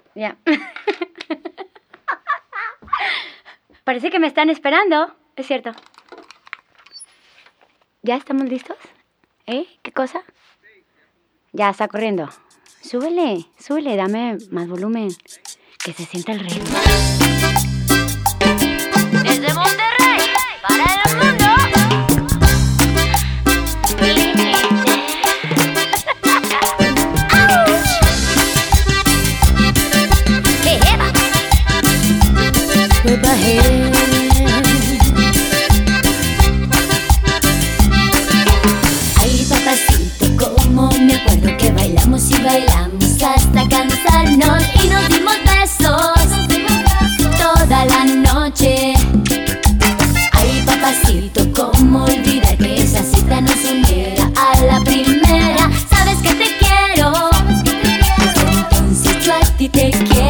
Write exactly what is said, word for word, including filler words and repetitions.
Ya. Parece que me están esperando. Es cierto. ¿Ya estamos listos? ¿Eh? ¿Qué cosa? Ya está corriendo. Súbele, súbele, dame más volumen. Que se sienta el ritmo. Desde Monterrey, para el mundo. Ay, papacito, como me acuerdo que bailamos y bailamos hasta cansarnos y nos dimos besos toda la noche. Ay, papacito, cómo olvidar que esa cita nos uniera a la primera. Sabes que te quiero, desde entonces yo a ti te quiero.